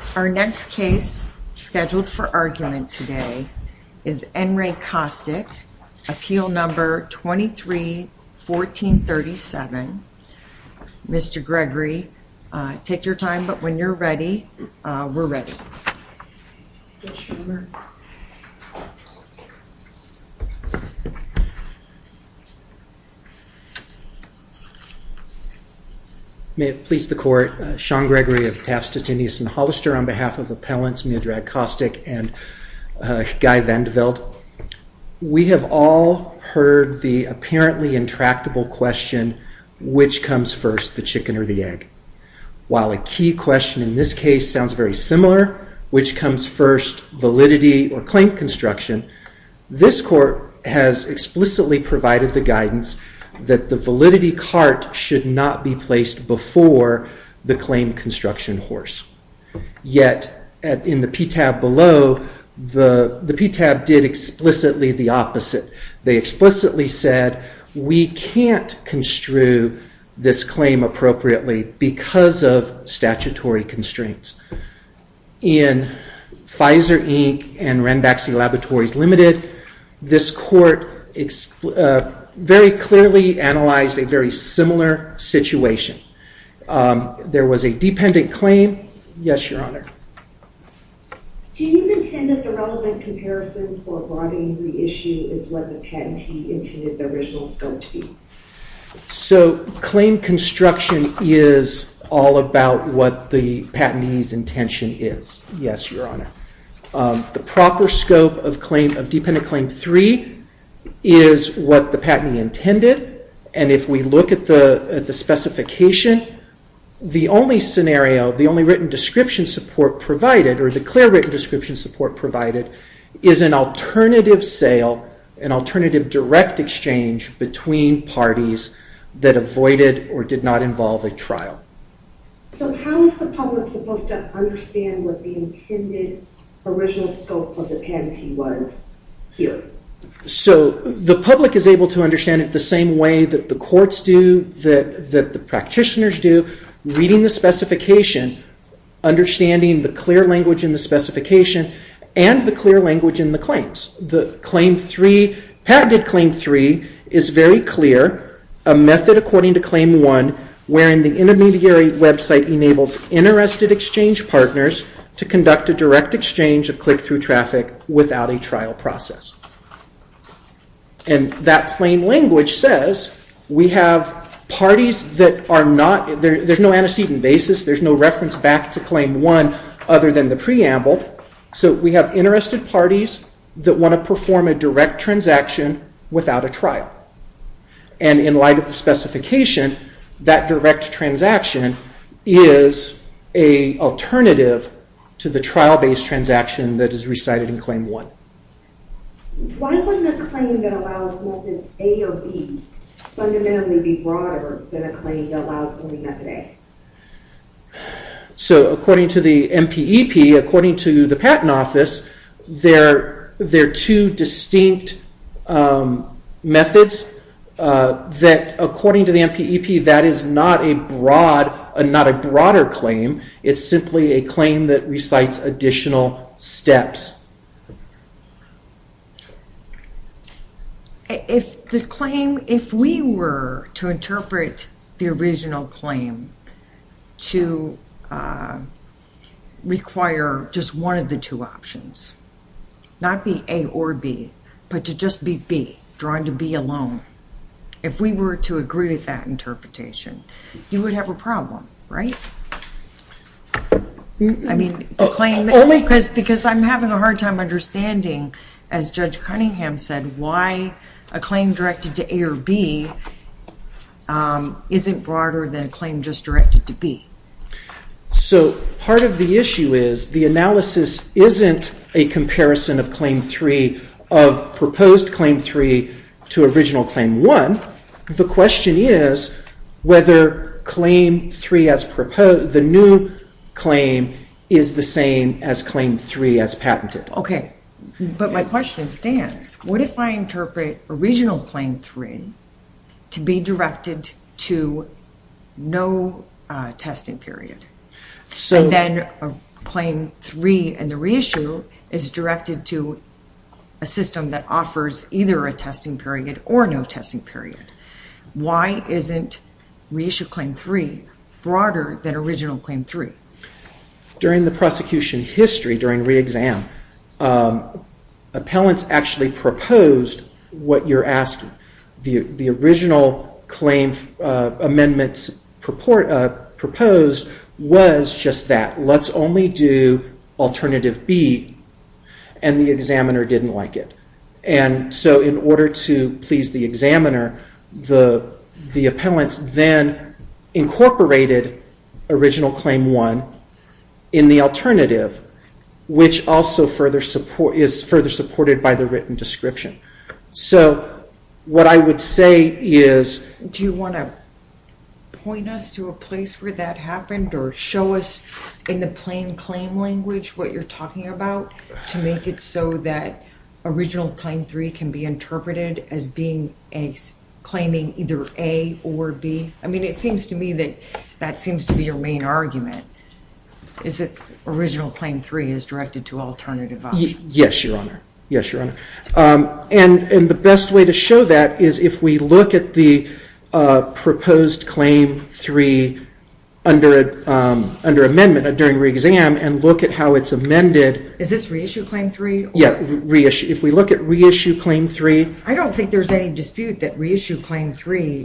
Our next case scheduled for argument today is N. Ray Kostick, appeal number 23-1437. Mr. Gregory, take your time, but when you're ready, we're ready. May it please the Court, Sean Gregory of Taft, Stettinius & Hollister on behalf of appellants Miodrag Kostick and Guy Vandeveld. We have all heard the apparently intractable question, which comes first, the chicken or the egg? While a key question in this case sounds very similar, which comes first, validity or claim construction, this Court has explicitly provided the guidance that the validity cart should not be placed before the claim construction horse. Yet, in the PTAB below, the PTAB did explicitly the opposite. They explicitly said, we can't construe this claim appropriately because of statutory constraints. In Pfizer Inc. and Ranbaxy Laboratories Limited, this Court very clearly analyzed a very similar situation. There was a dependent claim. Yes, Your Honor. Do you contend that the relevant comparison for broadening the issue is what the patentee intended the original scope to be? So, claim construction is all about what the patentee's intention is. Yes, Your Honor. The proper scope of dependent claim 3 is what the patentee intended, and if we look at the specification, the only scenario, the only written description support provided, or the clear written description support provided, is an alternative sale, an alternative direct exchange between parties that avoided or did not involve a trial. So how is the public supposed to understand what the intended original scope of the patentee was here? So the public is able to understand it the same way that the courts do, that the practitioners do, reading the specification, understanding the clear language in the specification, and the clear language in the claims. The claim 3, patented claim 3, is very clear, a method according to claim 1, wherein the intermediary website enables interested exchange partners to conduct a direct exchange of click-through traffic without a trial process. And that plain language says we have parties that are not, there's no antecedent basis, there's no reference back to claim 1 other than the preamble. So we have interested parties that want to perform a direct transaction without a trial. And in light of the specification, that direct transaction is an alternative to the trial-based transaction that is recited in claim 1. Why wouldn't a claim that allows methods A or B fundamentally be broader than a claim that allows only method A? So according to the MPEP, according to the Patent Office, they're two distinct methods that, according to the MPEP, that is not a broader claim. It's simply a claim that recites additional steps. If we were to interpret the original claim to require just one of the two options, not be A or B, but to just be B, drawn to B alone, if we were to agree with that interpretation, you would have a problem, right? I mean, the claim, because I'm having a hard time understanding, as Judge Cunningham said, why a claim directed to A or B isn't broader than a claim just directed to B. So part of the issue is the analysis isn't a comparison of claim 3, of proposed claim 3 to original claim 1. The question is whether claim 3 as proposed, the new claim, is the same as claim 3 as patented. Okay, but my question stands. What if I interpret original claim 3 to be directed to no testing period? And then claim 3 and the reissue is directed to a system that offers either a testing period or no testing period. Why isn't reissue claim 3 broader than original claim 3? During the prosecution history, during re-exam, appellants actually proposed what you're asking. The original claim amendments proposed was just that. Let's only do alternative B, and the examiner didn't like it. And so in order to please the examiner, the appellants then incorporated original claim 1 in the alternative, which also is further supported by the written description. So what I would say is... Do you want to point us to a place where that happened, or show us in the plain claim language what you're talking about to make it so that original claim 3 can be interpreted as being claiming either A or B? I mean, it seems to me that seems to be your main argument. Is that original claim 3 is directed to alternative options? Yes, Your Honor. Yes, Your Honor. And the best way to show that is if we look at the proposed claim 3 under amendment during re-exam and look at how it's amended. Is this reissue claim 3? Yeah, reissue. If we look at reissue claim 3. I don't think there's any dispute that reissue claim 3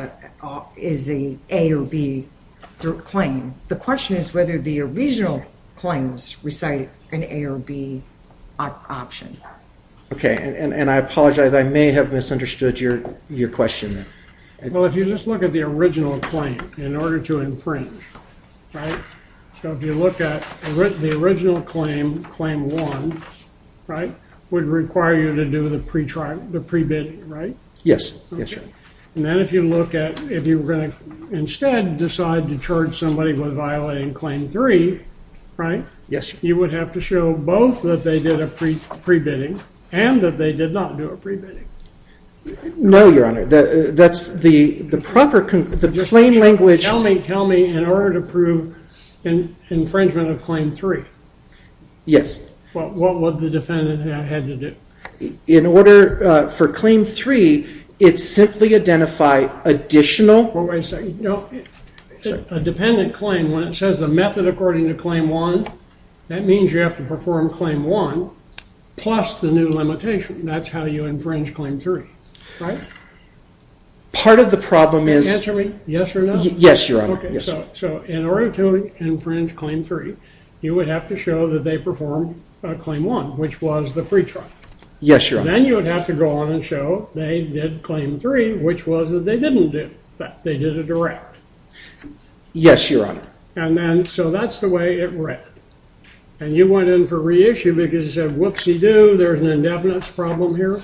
is a or B claim. The question is whether the original claims recite an A or B option. Okay, and I apologize. I may have misunderstood your question there. Well, if you just look at the original claim in order to infringe, right? So if you look at the original claim, claim 1, right, would require you to do the pre-bidding, right? Yes, Okay. yes, Your Honor. And then if you look at, if you were going to instead decide to charge somebody with violating claim 3, right? Yes, sir. You would have to show both that they did a pre-bidding and that they did not do a pre-bidding. No, Your Honor. That's the proper, the plain language. Tell me, in order to prove infringement of claim 3. Yes. What would the defendant have had to do? In order for claim 3, it's simply identify additional. Well, wait a second. No, a dependent claim, when it says the method according to claim 1, that means you have to perform claim 1 plus the new limitation. That's how you infringe claim 3, right? Part of the problem is... Answer me, yes or no? Yes, Your Honor. Okay, Yes. so in order to infringe claim 3, you would have to show that they performed claim 1, which was the pretrial. Yes, Your Honor. Then you would have to go on and show they did claim 3, which was that they didn't do that. They did a direct. Yes, Your Honor. And then, so that's the way it read. And you went in for reissue because you said, whoopsie-doo, there's an indefinites problem here.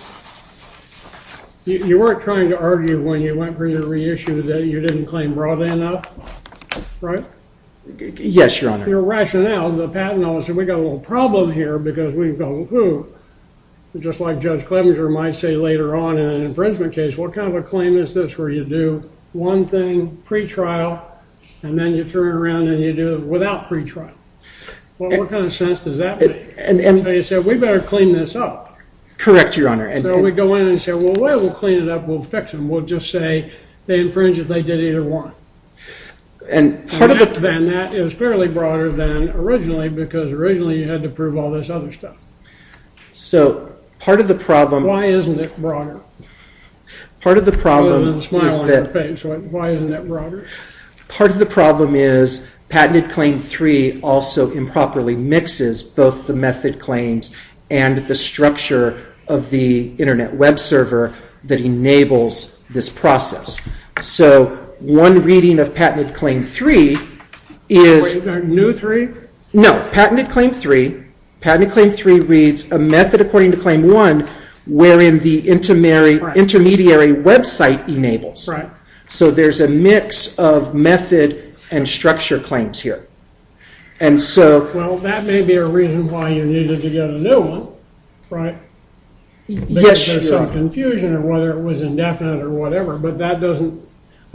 You weren't trying to argue when you went for your reissue that you didn't claim broadly enough, right? Yes, Your Honor. Your rationale, the patent officer, we got a little problem here because we've gone, just like Judge Clevenger might say later on in an infringement case, what kind of a claim is this where you do one thing pre-trial and then you turn around and you do it without pre-trial? Well, what kind of sense does that make? So you said, we better clean this up. Correct, Your Honor. So we go in and say, well, we'll clean it up, we'll fix them. We'll just say they infringe if they did either one. And then that is clearly broader than originally because originally you had to prove all this other stuff. So part of the problem... Why isn't it broader? Part of the problem Other than the smile is on that... your face. Why isn't it broader? Part of the problem is patented claim 3 also improperly mixes both the method claims and the structure of the internet web server that enables this process. So one reading of patented claim 3 is... Wait, new 3? No, patented claim 3. Patented claim 3 reads a method according to claim 1 wherein the intermediary website enables. Right. So there's a mix of method and structure claims here. And so... Well, that may be a reason why you needed to get a new one, right? Yes, Because there's Your some Honor. confusion or whether it was indefinite or whatever, but that doesn't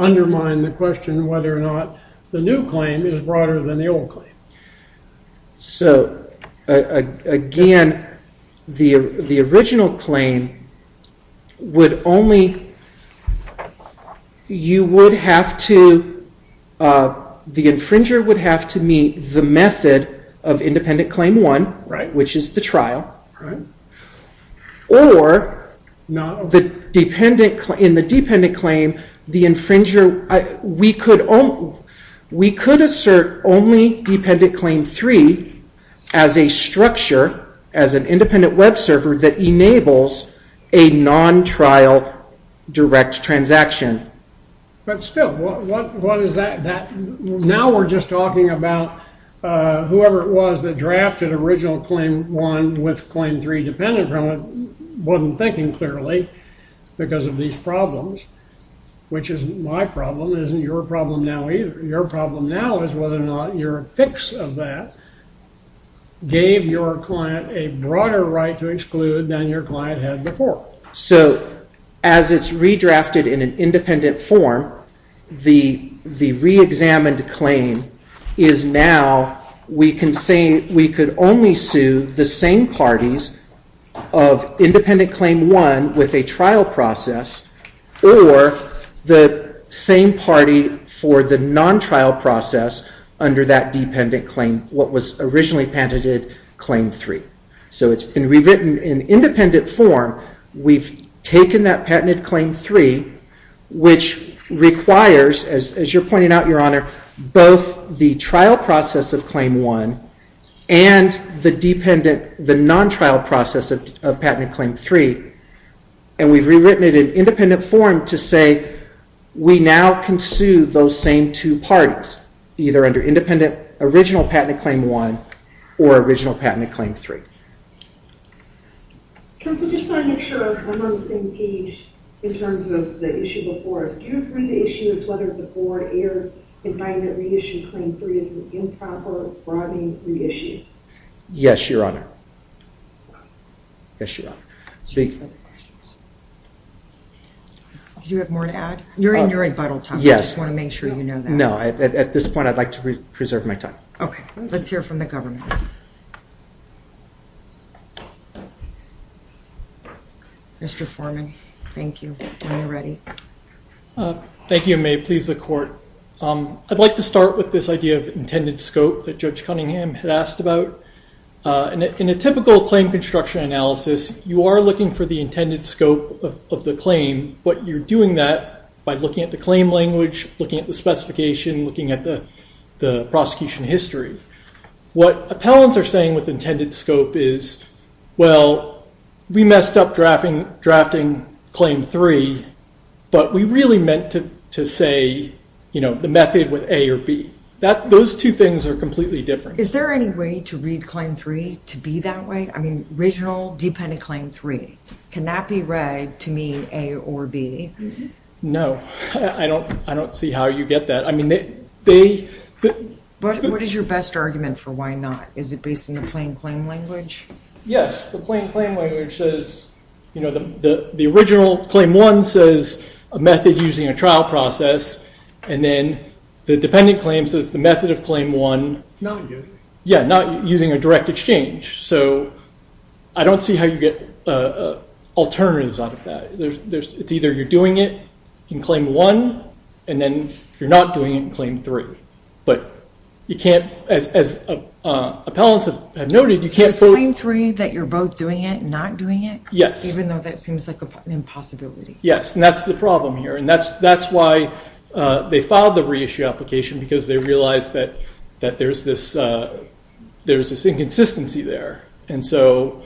undermine the question whether or not the new claim is broader than the old claim. So, again, the original claim would only, you would have to, the infringer would have to meet the method of independent claim 1, Right. which is the trial, Right? or No. in the dependent claim, the infringer, we could assert only dependent claim 3 as a structure, as an independent web server that enables a non-trial direct transaction. But still, what is that? Now we're just talking about whoever it was that drafted original claim 1 with claim 3 dependent from it wasn't thinking clearly because of these problems, which is my problem, isn't your problem now either. Your problem now is whether or not your fix of that gave your client a broader right to exclude than your client had before. So, as it's redrafted in an independent form, the re-examined claim is now, we can say we could only sue the same parties of independent claim 1 with a trial process, or the same party for the non-trial process under that dependent claim, what was originally patented claim 3. So it's been rewritten in independent form. We've taken that patented claim 3, which requires, as you're pointing out, Your Honor, both the trial process of claim 1 and the non-trial process of patented claim 3. And we've rewritten it in independent form to say we now can sue those same two parties, either under independent original patented claim 1 or original patented claim 3. Counsel, just want to make sure I'm on the same page in terms of the issue before us. Do you agree the issue is whether the board erred in finding that reissue claim 3 is an improper broadening reissue? Yes, Your Honor. Yes, Your Honor. Do you have more to add? You're in your rebuttal time. Yes. I just want to make sure you know that. No, at this point I'd like to preserve my time. Okay, let's hear from the government. Mr. Foreman, thank you. When you're ready. Thank you, and may it please the court. I'd like to start with this idea of intended scope that Judge Cunningham had asked about. In a typical claim construction analysis, you are looking for the intended scope of the claim, but you're doing that by looking at the claim language, looking at the specification, looking at the prosecution history. What appellants are saying with intended scope is, well, we messed up drafting claim 3, but we really meant to say, the method with A or B. Those two things are completely different. Is there any way to read claim 3 to be that way? I mean, original dependent claim 3. Can that be read to mean A or B? No, I don't see how you get that. I mean, What is your best argument for why not? Is it based on the plain claim language? Yes, the plain claim language says, the original claim 1 says a method using a trial process, and then the dependent claim says the method of claim 1. Not using. Yeah, not using a direct exchange. So I don't see how you get alternatives out of that. It's either you're doing it in claim 1, and then you're not doing it in claim 3. But you can't, as appellants have noted, you can't. So it's claim 3 that you're both doing it and not doing it? Yes. Even though that seems like an impossibility. Yes, and that's the problem here. And that's why they filed the reissue application, because they realized that there's this inconsistency there. And so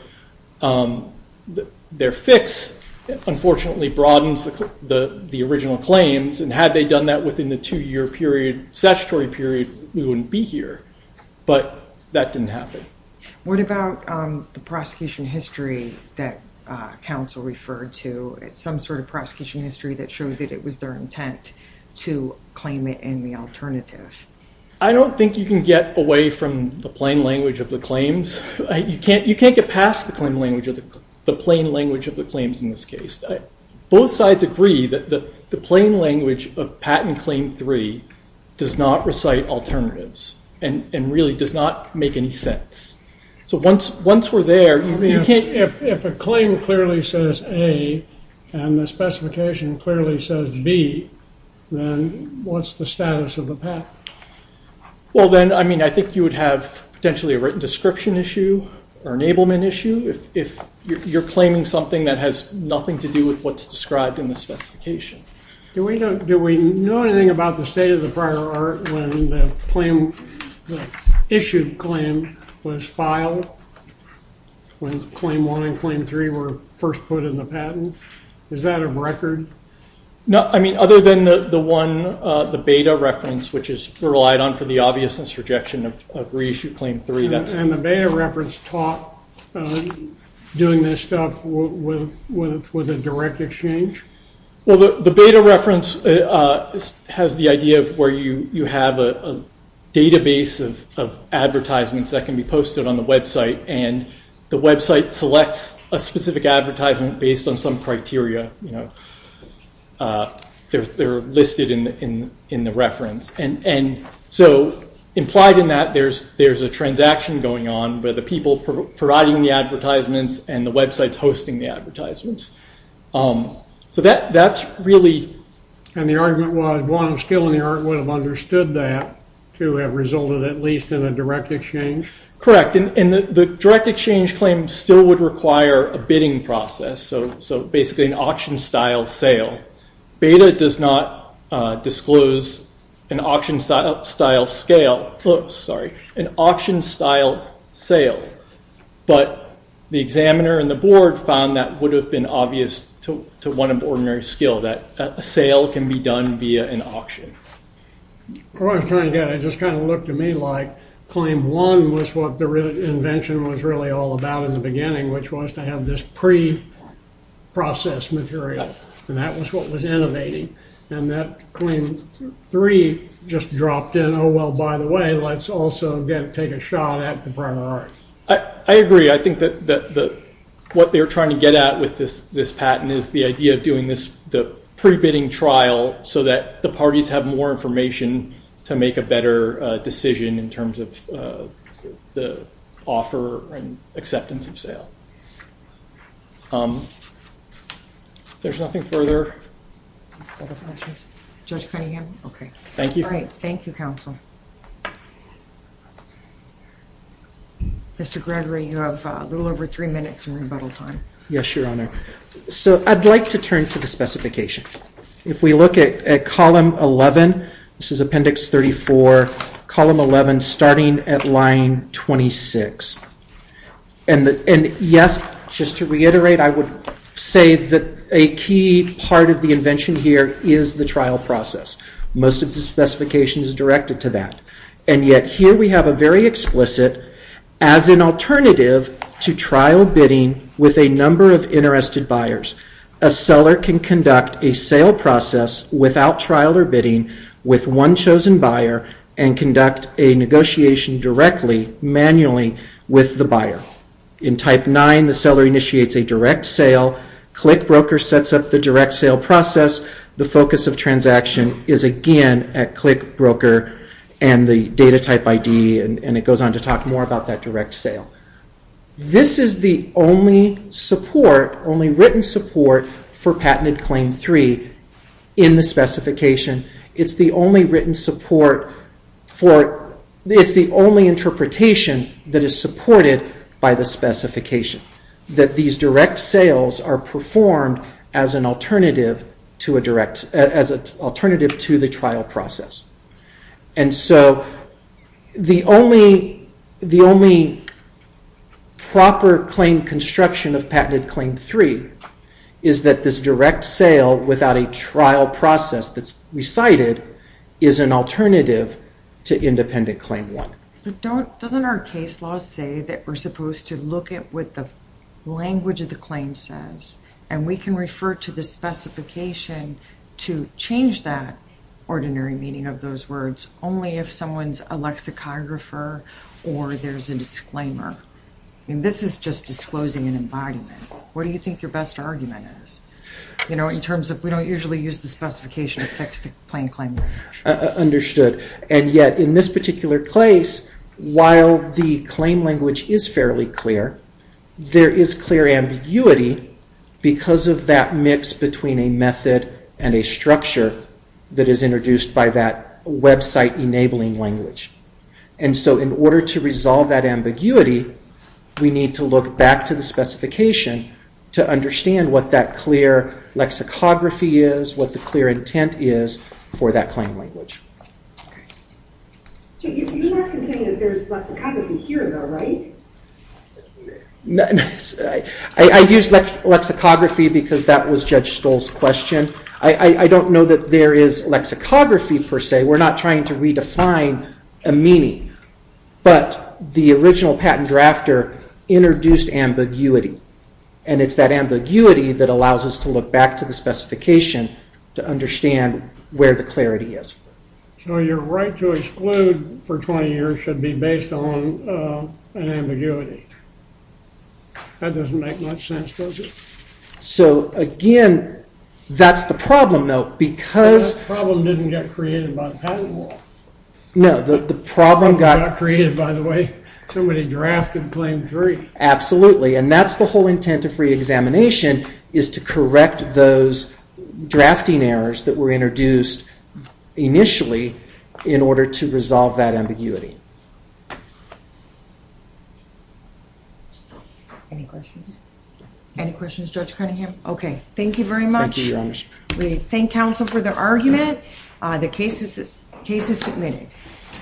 their fix, unfortunately, broadens the original claims, and had they done that within the 2-year period, statutory period, we wouldn't be here. But that didn't happen. What about the prosecution history that counsel referred to? Some sort of prosecution history that showed that it was their intent to claim it in the alternative? I don't think you can get away from the plain language of the claims. You can't get past the plain language of the claims in this case. Both sides agree that the plain language of patent claim 3 does not recite alternatives. and really does not make any sense. So once we're there, you can't. If a claim clearly says A and the specification clearly says B, then what's the status of the patent? Well, then, I think you would have potentially a written description issue or enablement issue if you're claiming something that has nothing to do with what's described in the specification. Do we know anything about the state of the prior art when the issued claim was filed, when Claim 1 and Claim 3 were first put in the patent? Is that a record? No, other than the beta reference, which is relied on for the obviousness rejection of reissue Claim 3. And the beta reference taught doing this stuff with a direct exchange? Well, the beta reference has the idea of where you have a database of advertisements that can be posted on the website, and the website selects a specific advertisement based on some criteria. They're listed in the reference, and so implied in that there's a transaction going on where the people providing the advertisements and the website's hosting the advertisements. So that's really. And the argument was one of skill in the art would have understood that to have resulted at least in a direct exchange? Correct, and the direct exchange claim still would require a bidding process, so basically an auction-style sale. Beta does not disclose an auction-style sale, but the examiner and the board found that would have been obvious to one of ordinary skill, that a sale can be done via an auction. What I was trying to get, it just kind of looked to me like Claim 1 was what the invention was really all about in the beginning, which was to have this pre-processed material. And that was what was innovating. And that Claim 3 just dropped in, oh, well, by the way, let's also take a shot at the prior art. I agree. I think that what they're trying to get at with this patent is the idea of doing the pre-bidding trial so that the parties have more information to make a better decision in terms of the offer and acceptance of sale. There's nothing further. Other questions? Judge Cunningham? Okay. Thank you. All right. Thank you, counsel. Mr. Gregory, you have a little over 3 minutes in rebuttal time. Yes, Your Honor. So I'd like to turn to the specification. If we look at column 11, this is Appendix 34, column 11, starting at line 26. And yes, just to reiterate, I would say that a key part of the invention here is the trial process. Most of the specification is directed to that. And yet here we have a very explicit, as an alternative to trial bidding with a number of interested buyers, a seller can conduct a sale process without trial or bidding with one chosen buyer and conduct a negotiation directly, manually, with the buyer. In Type 9, the seller initiates a direct sale. ClickBroker sets up the direct sale process. The focus of transaction is again at ClickBroker and the data type ID, and it goes on to talk more about that direct sale. This is the only written support for patented Claim 3 in the specification. It's the only written support it's the only interpretation that is supported by the specification, that these direct sales are performed as an alternative to alternative to the trial process. And so the only proper claim construction of patented Claim 3 is that this direct sale without a trial process that's recited is an alternative to independent Claim 1. But doesn't our case law say that we're supposed to look at what the language of the claim says, and we can refer to the specification to change that ordinary meaning of those words only if someone's a lexicographer or there's a disclaimer? I mean, this is just disclosing an embodiment. What do you think your best argument is? You know, in terms of we don't usually use the specification to fix the plain claim language. Understood. And yet, in this particular case, while the claim language is fairly clear, there is clear ambiguity because of that mix between a method and a structure that is introduced by that website enabling language. And so in order to resolve that ambiguity, we need to look back to the specification to understand what that clear lexicography is, what the clear intent is for that claim language. So you're not saying that there's lexicography here, though, right? I used lexicography because that was Judge Stoll's question. I don't know that there is lexicography per se. We're not trying to redefine a meaning. But the original patent drafter introduced ambiguity. And it's that ambiguity that allows us to look back to the specification to understand where the clarity is. So your right to exclude for 20 years should be based on an ambiguity. That doesn't make much sense, does it? So again, that's the problem, though, because... That problem didn't get created by the patent law. No, the problem got created by the way somebody drafted Claim 3. Absolutely, and that's the whole intent of reexamination, is to correct those drafting errors that were introduced initially in order to resolve that ambiguity. Any questions? Any questions, Judge Cunningham? Okay, thank you very much. Thank you, Your Honors. We thank counsel for their argument. The case is submitted.